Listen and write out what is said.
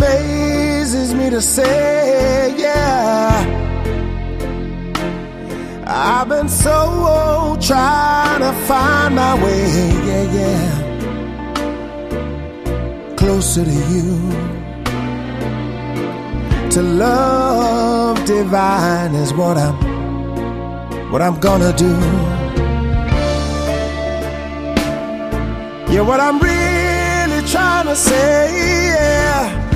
amazes me to say, yeah. I've been so trying to find my way, yeah, yeah, closer to you, to love divine is what I'm gonna do. Yeah, what I'm really trying to say, yeah.